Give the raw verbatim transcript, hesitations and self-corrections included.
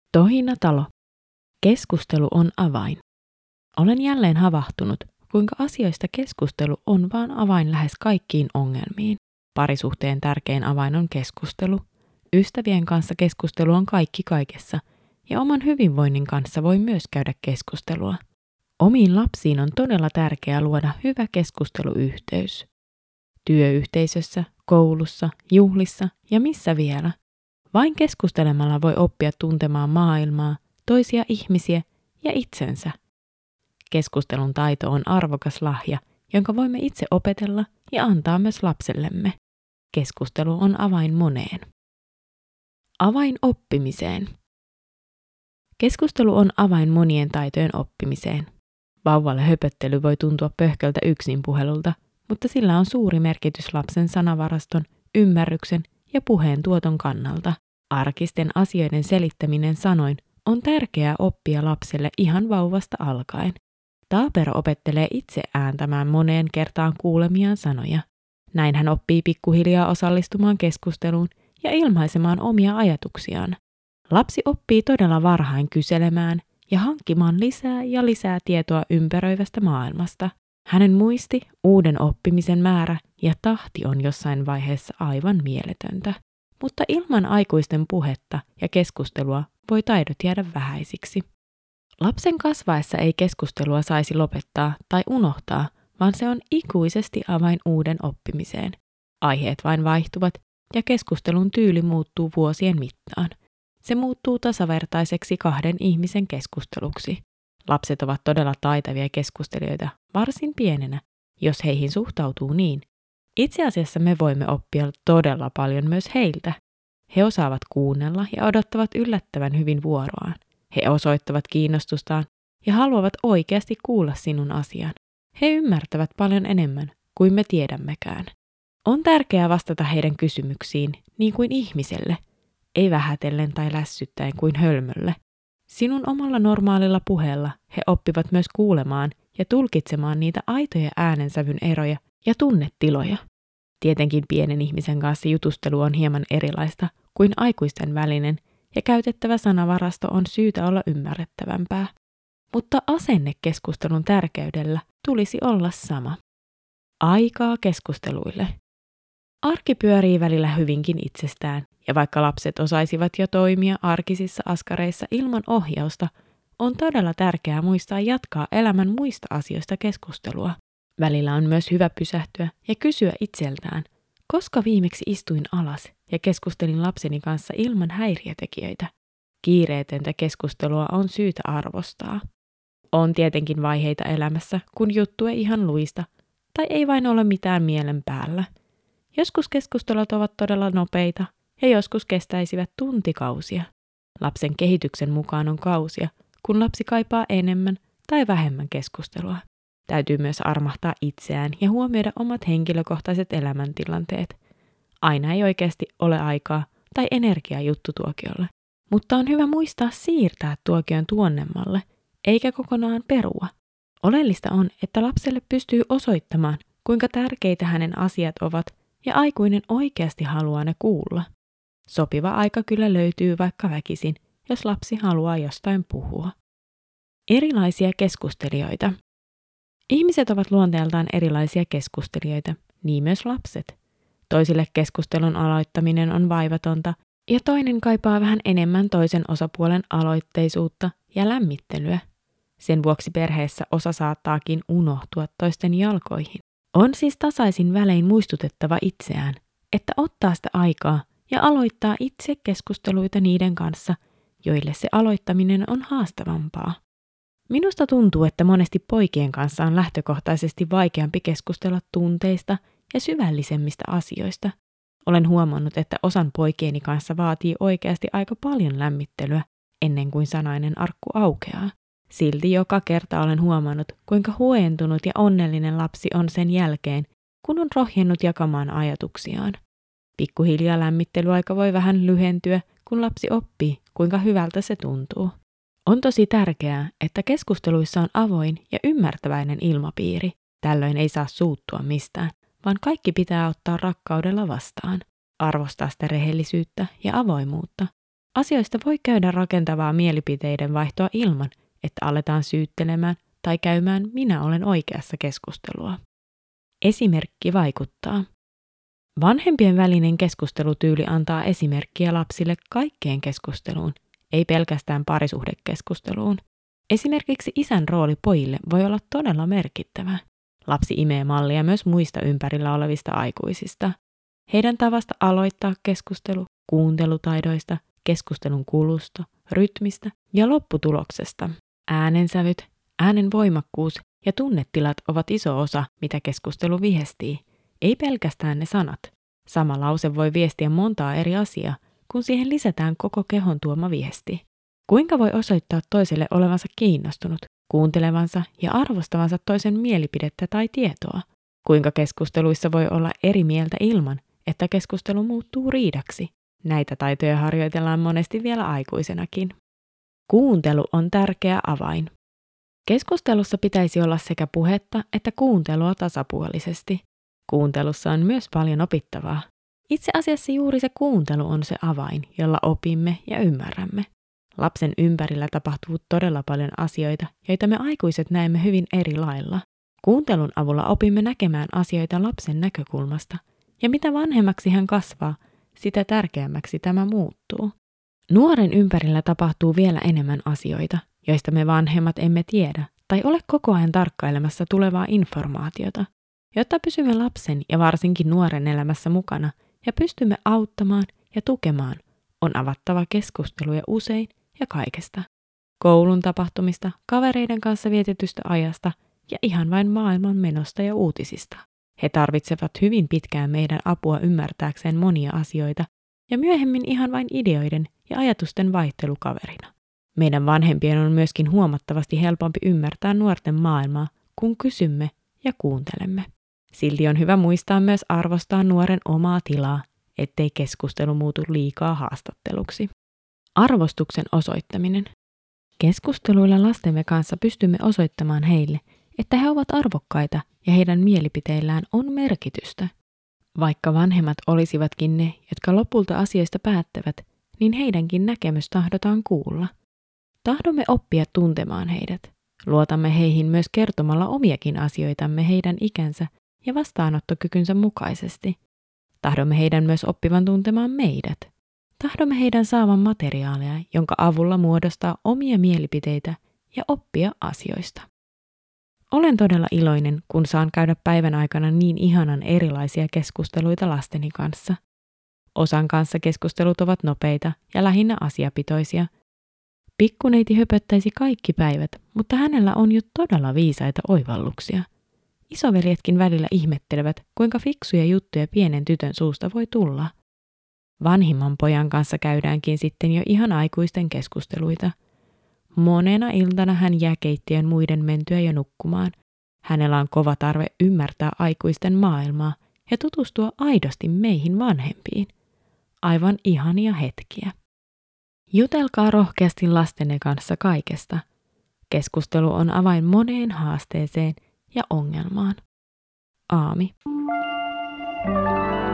Tohinatalo. Keskustelu on avain. Olen jälleen havahtunut, kuinka asioista keskustelu on vaan avain lähes kaikkiin ongelmiin. Parisuhteen tärkein avain on keskustelu. Ystävien kanssa keskustelu on kaikki kaikessa, ja oman hyvinvoinnin kanssa voi myös käydä keskustelua. Omiin lapsiin on todella tärkeää luoda hyvä keskusteluyhteys. Työyhteisössä, koulussa, juhlissa ja missä vielä. Vain keskustelemalla voi oppia tuntemaan maailmaa, toisia ihmisiä ja itsensä. Keskustelun taito on arvokas lahja, jonka voimme itse opetella ja antaa myös lapsellemme. Keskustelu on avain moneen. Avain oppimiseen. Keskustelu on avain monien taitojen oppimiseen. Vauvalle höpöttely voi tuntua pöhköltä yksinpuhelulta, mutta sillä on suuri merkitys lapsen sanavaraston, ymmärryksen ja puheen tuoton kannalta. Arkisten asioiden selittäminen sanoin on tärkeää oppia lapselle ihan vauvasta alkaen. Taapero opettelee itse ääntämään moneen kertaan kuulemiaan sanoja. Näin hän oppii pikkuhiljaa osallistumaan keskusteluun ja ilmaisemaan omia ajatuksiaan. Lapsi oppii todella varhain kyselemään ja hankkimaan lisää ja lisää tietoa ympäröivästä maailmasta. Hänen muisti, uuden oppimisen määrä ja tahti on jossain vaiheessa aivan mieletöntä. Mutta ilman aikuisten puhetta ja keskustelua voi taidot jäädä vähäisiksi. Lapsen kasvaessa ei keskustelua saisi lopettaa tai unohtaa, vaan se on ikuisesti avain uuden oppimiseen. Aiheet vain vaihtuvat ja keskustelun tyyli muuttuu vuosien mittaan. Se muuttuu tasavertaiseksi kahden ihmisen keskusteluksi. Lapset ovat todella taitavia keskustelijoita varsin pienenä, jos heihin suhtautuu niin. Itse asiassa me voimme oppia todella paljon myös heiltä. He osaavat kuunnella ja odottavat yllättävän hyvin vuoroaan. He osoittavat kiinnostustaan ja haluavat oikeasti kuulla sinun asian. He ymmärtävät paljon enemmän kuin me tiedämmekään. On tärkeää vastata heidän kysymyksiin niin kuin ihmiselle, ei vähätellen tai lässyttäen kuin hölmölle. Sinun omalla normaalilla puheella he oppivat myös kuulemaan ja tulkitsemaan niitä aitoja äänensävyn eroja ja tunnetiloja. Tietenkin pienen ihmisen kanssa jutustelu on hieman erilaista kuin aikuisten välinen ja käytettävä sanavarasto on syytä olla ymmärrettävämpää. Mutta asenne keskustelun tärkeydellä tulisi olla sama. Aikaa keskusteluille. Arki pyörii välillä hyvinkin itsestään, ja vaikka lapset osaisivat jo toimia arkisissa askareissa ilman ohjausta, on todella tärkeää muistaa jatkaa elämän muista asioista keskustelua. Välillä on myös hyvä pysähtyä ja kysyä itseltään, koska viimeksi istuin alas ja keskustelin lapseni kanssa ilman häiriötekijöitä. Kiireetöntä keskustelua on syytä arvostaa. On tietenkin vaiheita elämässä, kun juttu ei ihan luista, tai ei vain ole mitään mielen päällä. Joskus keskustelut ovat todella nopeita ja joskus kestäisivät tuntikausia. Lapsen kehityksen mukaan on kausia, kun lapsi kaipaa enemmän tai vähemmän keskustelua. Täytyy myös armahtaa itseään ja huomioida omat henkilökohtaiset elämäntilanteet. Aina ei oikeasti ole aikaa tai energiaa juttutuokiolle, mutta on hyvä muistaa siirtää tuokion tuonnemmalle, eikä kokonaan perua. Oleellista on, että lapselle pystyy osoittamaan, kuinka tärkeitä hänen asiat ovat ja aikuinen oikeasti haluaa ne kuulla. Sopiva aika kyllä löytyy vaikka väkisin, jos lapsi haluaa jostain puhua. Erilaisia keskustelijoita. Ihmiset ovat luonteeltaan erilaisia keskustelijoita, niin myös lapset. Toisille keskustelun aloittaminen on vaivatonta ja toinen kaipaa vähän enemmän toisen osapuolen aloitteisuutta ja lämmittelyä. Sen vuoksi perheessä osa saattaakin unohtua toisten jalkoihin. On siis tasaisin välein muistutettava itseään, että ottaa sitä aikaa ja aloittaa itse keskusteluita niiden kanssa, joille se aloittaminen on haastavampaa. Minusta tuntuu, että monesti poikien kanssa on lähtökohtaisesti vaikeampi keskustella tunteista ja syvällisemmistä asioista. Olen huomannut, että osan poikieni kanssa vaatii oikeasti aika paljon lämmittelyä ennen kuin sanainen arkku aukeaa. Silti joka kerta olen huomannut, kuinka huojentunut ja onnellinen lapsi on sen jälkeen, kun on rohjennut jakamaan ajatuksiaan. Pikkuhiljaa lämmittelyaika voi vähän lyhentyä, kun lapsi oppii, kuinka hyvältä se tuntuu. On tosi tärkeää, että keskusteluissa on avoin ja ymmärtäväinen ilmapiiri. Tällöin ei saa suuttua mistään, vaan kaikki pitää ottaa rakkaudella vastaan. Arvostaa sitä rehellisyyttä ja avoimuutta. Asioista voi käydä rakentavaa mielipiteiden vaihtoa ilman, että aletaan syyttelemään tai käymään minä olen oikeassa keskustelua. Esimerkki vaikuttaa. Vanhempien välinen keskustelutyyli antaa esimerkkiä lapsille kaikkeen keskusteluun, ei pelkästään parisuhdekeskusteluun. Esimerkiksi isän rooli pojille voi olla todella merkittävä. Lapsi imee mallia myös muista ympärillä olevista aikuisista. Heidän tavasta aloittaa keskustelu, kuuntelutaidoista, keskustelun kulusta, rytmistä ja lopputuloksesta. Äänensävyt, äänen voimakkuus ja tunnetilat ovat iso osa, mitä keskustelu viestii. Ei pelkästään ne sanat. Sama lause voi viestiä montaa eri asiaa, kun siihen lisätään koko kehon tuoma viesti. Kuinka voi osoittaa toiselle olevansa kiinnostunut, kuuntelevansa ja arvostavansa toisen mielipidettä tai tietoa? Kuinka keskusteluissa voi olla eri mieltä ilman, että keskustelu muuttuu riidaksi? Näitä taitoja harjoitellaan monesti vielä aikuisenakin. Kuuntelu on tärkeä avain. Keskustelussa pitäisi olla sekä puhetta että kuuntelua tasapuolisesti. Kuuntelussa on myös paljon opittavaa. Itse asiassa juuri se kuuntelu on se avain, jolla opimme ja ymmärrämme. Lapsen ympärillä tapahtuu todella paljon asioita, joita me aikuiset näemme hyvin eri lailla. Kuuntelun avulla opimme näkemään asioita lapsen näkökulmasta, ja mitä vanhemmaksi hän kasvaa, sitä tärkeämmäksi tämä muuttuu. Nuoren ympärillä tapahtuu vielä enemmän asioita, joista me vanhemmat emme tiedä tai ole koko ajan tarkkailemassa tulevaa informaatiota. Jotta pysymme lapsen ja varsinkin nuoren elämässä mukana ja pystymme auttamaan ja tukemaan, on avattava keskusteluja usein ja kaikesta. Koulun tapahtumista, kavereiden kanssa vietetystä ajasta ja ihan vain maailman menosta ja uutisista. He tarvitsevat hyvin pitkään meidän apua ymmärtääkseen monia asioita ja myöhemmin ihan vain ideoiden ja ajatusten vaihtelukaverina. Meidän vanhempien on myöskin huomattavasti helpompi ymmärtää nuorten maailmaa, kun kysymme ja kuuntelemme. Silti on hyvä muistaa myös arvostaa nuoren omaa tilaa, ettei keskustelu muutu liikaa haastatteluksi. Arvostuksen osoittaminen. Keskusteluilla lastemme kanssa pystymme osoittamaan heille, että he ovat arvokkaita ja heidän mielipiteillään on merkitystä. Vaikka vanhemmat olisivatkin ne, jotka lopulta asioista päättävät, niin heidänkin näkemys tahdotaan kuulla. Tahdomme oppia tuntemaan heidät. Luotamme heihin myös kertomalla omiakin asioitamme heidän ikänsä ja vastaanottokykynsä mukaisesti. Tahdomme heidän myös oppivan tuntemaan meidät. Tahdomme heidän saavan materiaalia, jonka avulla muodostaa omia mielipiteitä ja oppia asioista. Olen todella iloinen, kun saan käydä päivän aikana niin ihanan erilaisia keskusteluita lasteni kanssa. Osan kanssa keskustelut ovat nopeita ja lähinnä asiapitoisia. Pikkuneiti höpöttäisi kaikki päivät, mutta hänellä on jo todella viisaita oivalluksia. Isoveljetkin välillä ihmettelevät, kuinka fiksuja juttuja pienen tytön suusta voi tulla. Vanhimman pojan kanssa käydäänkin sitten jo ihan aikuisten keskusteluita. Monena iltana hän jää keittiön muiden mentyä jo nukkumaan. Hänellä on kova tarve ymmärtää aikuisten maailmaa ja tutustua aidosti meihin vanhempiin. Aivan ihania hetkiä. Jutelkaa rohkeasti lastenne kanssa kaikesta. Keskustelu on avain moneen haasteeseen ja ongelmaan. Aami.